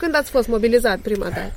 Când ați fost mobilizat prima dată?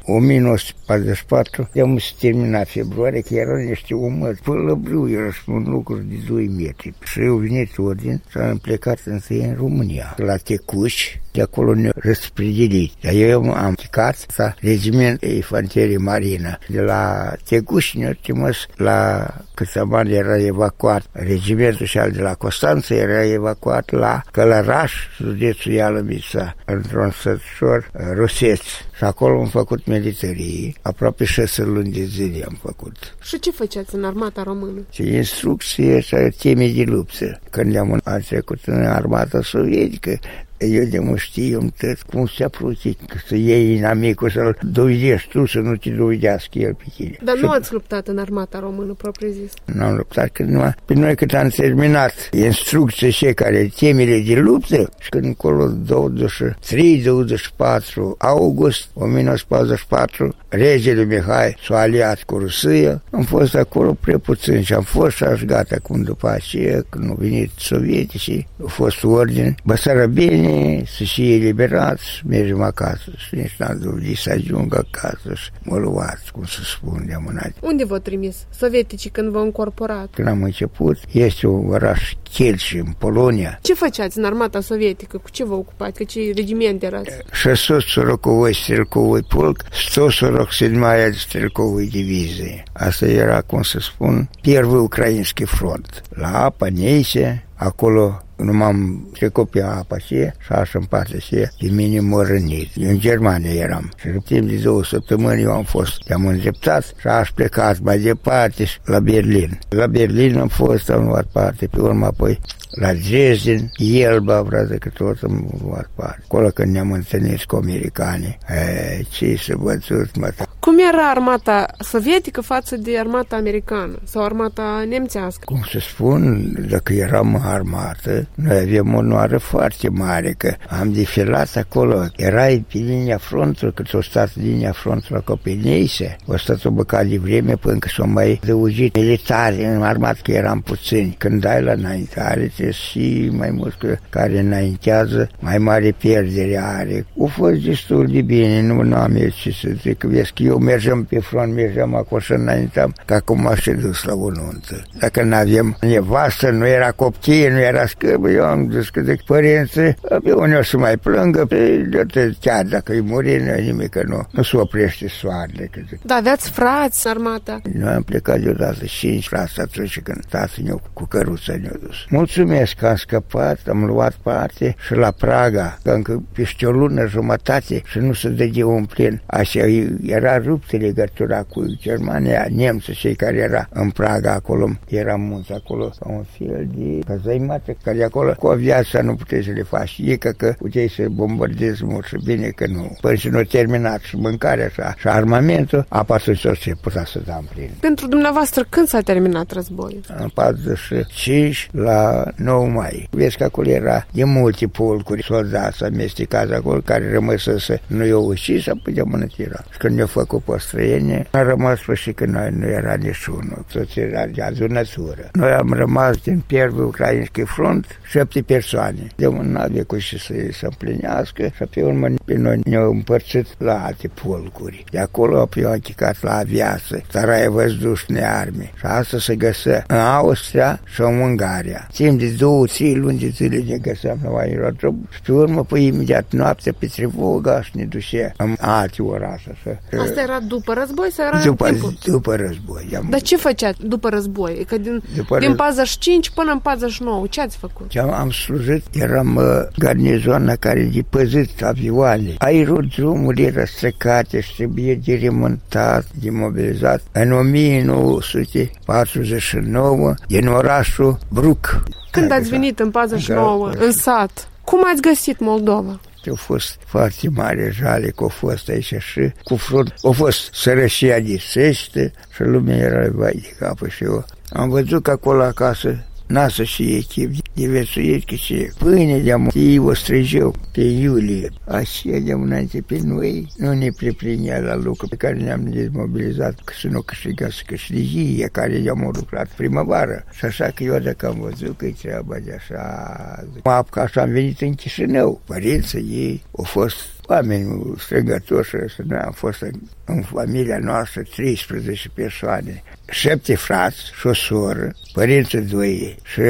1944, am terminat februarie, că erau niște omori, pălăbriu, era un lucru de 2 metri. Și eu venit ordin și am plecat în România, la Tecuși, de acolo ne-au răspredelit. Dar eu am plecat la Regiment Infanterie Marină. De la Tecuși ne-au trimis la Câțăman, era evacuat regimentul și al de la Constanța era evacuat la Călăraș, județul Ialomița, într-un sătușor Ruseț. Și acolo am făcut militarie, aproape 6 luni de zile am făcut. Și ce făceați în armata română? Și instrucție și teme de luptă. Când am trecut în armata sovietică, eu de mă știu tot cum se apropie, să iei inamicul, să-l dovedești tu, să nu te dovedească el pe tine. Dar nu ați luptat în armata română, propriu-zis? Nu am luptat, că numai pe noi cât am terminat instrucție și care temele de luptă, și când încolo 23-24 august 1944, regele Mihai s-a aliat cu Rusia, am fost acolo prea puțin și am fost și așa gata, cum după aceea, când au venit sovieticii, a fost ordine, Băsarabeni să fie eliberați, mergem acasă și nici n-am dovedit să ajung acasă și mă luați, cum să spun, de amânat. Unde v-au trimis sovieticii când v-au încorporat? Când am început, este un oraș Kielce, în Polonia. Ce făceați în armata sovietică? Cu ce vă ocupați? Cu ce regiment erați? 640 стрелковый полк, 147-я стрелковая дивизия. Asta era, cum să spun, Первый Украинский фронт. La Apa Neise, acolo nu m-am trecut pe apa și așa în partea și pe mine m-a rănit. Eu în Germania eram și în timp de 2 săptămâni eu am fost. Am îndreptat și aș plecat mai departe la Berlin. La Berlin am fost, am luat parte, pe urmă apoi la Dresden, Elba, vreau că tot am luat parte. Acolo când ne-am întâlnit cu americanii, ce să văzut, mă. Cum era armata sovietică față de armata americană sau armata nemțească? Cum să spun, dacă eram armată, noi aveam o onoare foarte mare, că am defilat acolo. Erai pe linia frontului, cât o stat linia frontului la Copenhague, o stat o băcat de vreme până că s-au mai adăugit militari în armată, că eram puțini. Când dai la înaintare, trebuie și mai mult că care înaintează, mai mare pierdere are. O fost destul de bine, nu am eu ce să zic, vezi că eu mergeam pe front, mergeam acolo și înaintam, că acum m-aș dus la o nuntă. Dacă n-aveam nevastă, nu era copție, nu era scârbă, eu am zis că zic, părinții, pe unii o să mai plângă, pe chiar dacă îi muri, nimic, că nu se oprește soarele. Da, aveați frați armata? Noi am plecat deodată 5 frați atunci când tatăl meu cu căruța ne-a dus. Mulțumesc că am scăpat, am luat parte și la Praga, că încă peste o lună jumătate și nu se dădea un plin. Așa era ruptă legătura cu Germania, nemții, cei care era în Praga acolo, era mulți acolo, ca un fel de cazăimată, care acolo cu aviația nu puteai să le faci. E că puteai să bombardezi mult și bine că nu. Până și nu terminat și mâncarea și armamentul, atunci o să putea să dăm plin. Pentru dumneavoastră, când s-a terminat războiul? În 45 la 9 mai. Vezi că acolo era de multe polcuri, soldați amestecați acolo, care rămăsese, nu i-au ucis, apoi de mânătira. Și când ne-au făcut pe străine, a rămas și că noi nu era niciunul, toți era de adunătură. Noi am rămas din Первый Украинский front 7 persoane. De un n-avea cu și să se împlinească și pe urmă pe noi ne-au împărțit la alte polcuri. De acolo apoi au chicat la aviație, Staraya Воздушной Armii. Și asta se găsea în Austria și în Ungaria. Timp de 2-3 luni de zile ne găseam la aerodrom și pe urmă, păi imediat noaptea pe Trevoga și ne ducea în alte orașe. Asta era după război sau era după război. Dar ce făceați după război? Că din 45 până în 49, ce ați făcut? Am slujit, eram garnizoana care de păzit avioane. Aerodromul era strecate și trebuie de remontat, de mobilizat. În 1949, din orașul Bruc. Când ați venit în 49, în sat, cum ați găsit Moldova? A fost foarte mare jale că a fost aici și cu front. A fost sărășia de sește și lumea era vai de capă și eu. Am văzut că acolo acasă nasă și echip de viețuieri, că și pâine de-am ei o străgeau pe iulie. Așa de-am înainte pe noi nu ne priprinea la lucru pe care ne-am dezmobilizat, că să nu câștigați câștigie care i-am lucrat primăvară. Și așa că eu dacă am văzut că-i treaba de așa, așa am venit în Chișinău. Părinții ei au fost oameni strângători. Noi am fost în familia noastră 13 persoane. 7 frați și o soră, părinții 2 și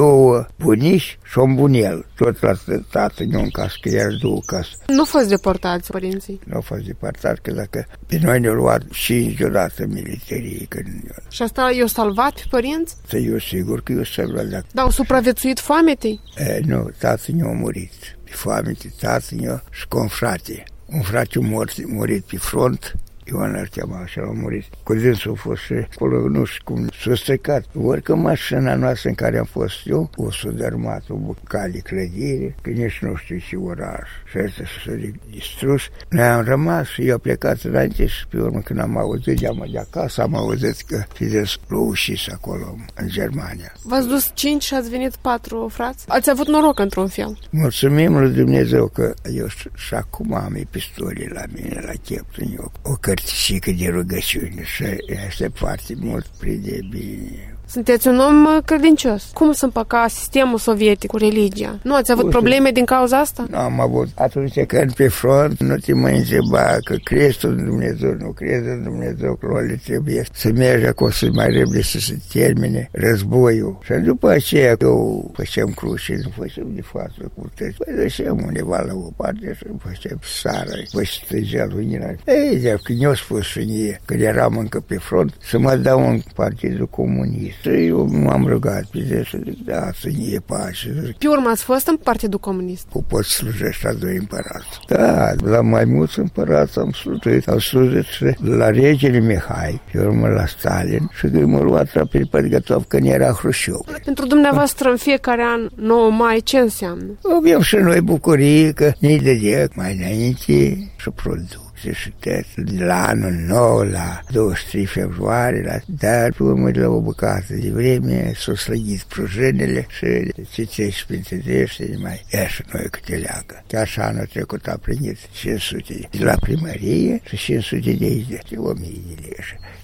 2 bunici și un bunel. Tot la tatăl meu în casă, că iar 2 casă. Nu fost deportați părinții? Nu au fost deportați, că dacă pe noi ne-au luat 5 deodată militarii. Și asta i-au salvat pe părinți? Eu sigur că i-au salvat. Dar au supraviețuit foametei? Nu, tatăl meu a murit. Pe foamete, tatăl meu și cu un frate. Un frate murit pe front. Ioan îl chema și l-a murit. Cu dânsul a fost și acolo, nu știu cum, s-a stricat. Orică mașina noastră în care am fost eu, o s-a dărmat, o bucale clădire, că nici nu știu ce oraș. Și asta s-a distrus. Noi am rămas și eu am plecat înainte și pe urmă când am auzit, de acasă, am auzit că Fidesz l-a ușis acolo, în Germania. V-ați dus 5 și ați venit 4 frați? Ați avut noroc într-un fel. Mulțumim lui Dumnezeu că eu și acum am epistolii la mine, la cheptul meu. O cărticică de rugăciune și este foarte mult prinde bine. Sunteți un om credincios. Cum se împăca sistemul sovietic cu religia? Nu ați avut probleme din cauza asta? Nu am avut. Atunci când pe front nu te mai întreba că crezi în Dumnezeu, nu crezi în Dumnezeu, că le trebuie să mergi acolo să mai repede să se termine războiul. Și după aceea eu făceam cruce, nu făceam de față cu tăți. Păi duceam undeva la o parte și făceam sară, păi stăgea lumina. Ei, de când eu spus și mie, când eram încă pe front, să mă dau în Partidul Comunist. Eu m-am rugat pe să zic, da, să nie pace. Pe urmă ați fost în Partidul Comunist? Cu poți slujești a 2 împărați. Da, la mai mulți împărați am slujit. Am slujit și la regele Mihai, pe urmă la Stalin și că m-a luat pe Pădgătov când era Hrușciov. Pentru dumneavoastră în fiecare an 9 mai ce înseamnă? Avem și noi bucurie că ne-i dădea mai înainte și produc. Și la anul nou, la 23 februarie, dar pe urmă de la o bucată de vreme s-au slăgit prужinele și citești printre drește, mai ia și noi câte leagă. Chiar și anul trecut a primit 500 de la primărie și 500 de aici, de 1000 de lei.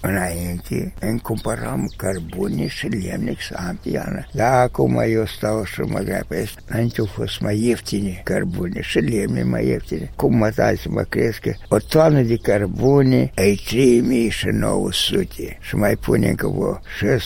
Înainte îmi cumpăram cărbune și lemne xampiană. Dar acum eu stau și mă grăbesc. Înainte au fost mai ieftine cărbune și lemne mai ieftine. Cum mă dai să mă crezi că o tonă de cărbune ai 3900 și mai pune încă vreo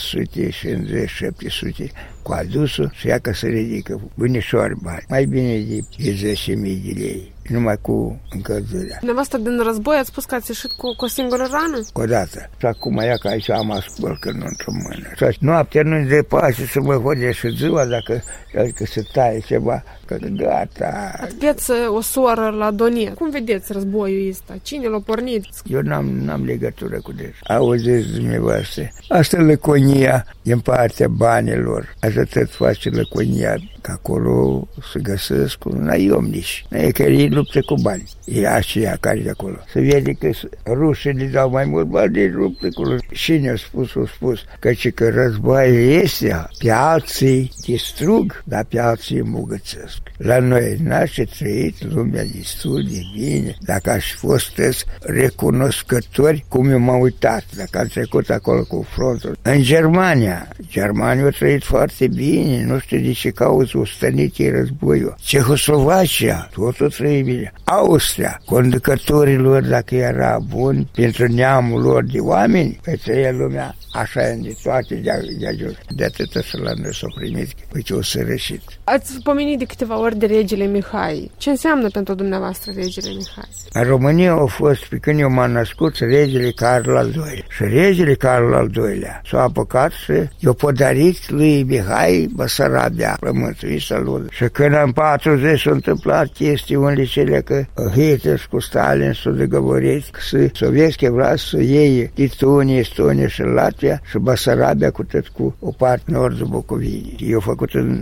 650-700 cu adusul și ia că se ridică bunișori bani. Mai bine de 10.000 de lei. Numai cu încălzirea. Dumneavoastră din război ați spus că ați ieșit cu o singură rană? Cu o dată. Și acum ia că aici am asculcări într-o mână. Și noaptea nu-i de pace să mă hodea și ziua dacă se taie ceva, că gata. Aveți o soră la Donetsk. Cum vedeți războiul ăsta? Cine l-a pornit? Eu n-am legătură cu deci. Auziți dumneavoastră. Asta e lăconia din partea banilor. Așa tot face lăconia. Că acolo se găsesc un naiomnici. E că ei luptă cu bani. E aceia care de acolo. Se vede că rușii le dau mai mult bani, ei luptă cu lui. Și ne-a spus că războiul este, pe alții distrug, dar pe alții îmbogățesc. La noi n-aș trăit lumea destul de bine. Dacă aș fost recunoscători, cum eu m-am uitat, dacă am trecut acolo cu frontul. În Germania au trăit foarte bine, nu știu de ce cauză o stăniție războiul. Cehoslovacia, totul trăie bine. Austria, conducătorilor, dacă era bun pentru neamul lor de oameni, pe trăia lumea așa de toate de jos. De atâta să la noi s-au primit, uite, o sărășit. Ați pomenit de câteva ori de regele Mihai. Ce înseamnă pentru dumneavoastră regele Mihai? În România au fost, pe când eu m-am născut, regele Carol al II-lea. Și regele Carol al II-lea s-a apucat și i-a podarit lui Mihai Basarabia, plământuit să-l. Și când în 40 s-a întâmplat chestiunile cele că Hitler cu Stalin s-au dogovorit că Sovietski vrea să iei Lituania, Estonia și Latvia și Basarabia cu o parte nordul Bucovinii. Eu făcut în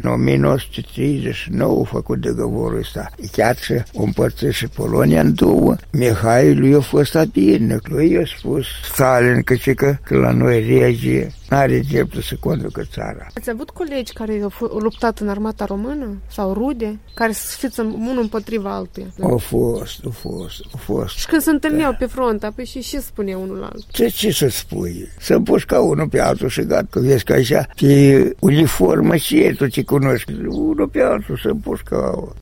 1939 făcut dogovorul ăsta. Chiar și o împărțit și Polonia în două. Mihai lui a fost abirnic. Lui i-a spus Stalin că la noi regie n-are dreptul să conducă țara. Ați avut colegi care au luptat în armata română? Sau rude? Care să fiți unul împotriva altuia? Au fost. Și când se întâlneau pe front, apoi și spunea unul la altul? Ce să spui? Să împușca unul pe altul și gata. Că vezi că așa, pe uniformă și tu ce cunoști. Unul pe altul să împușca.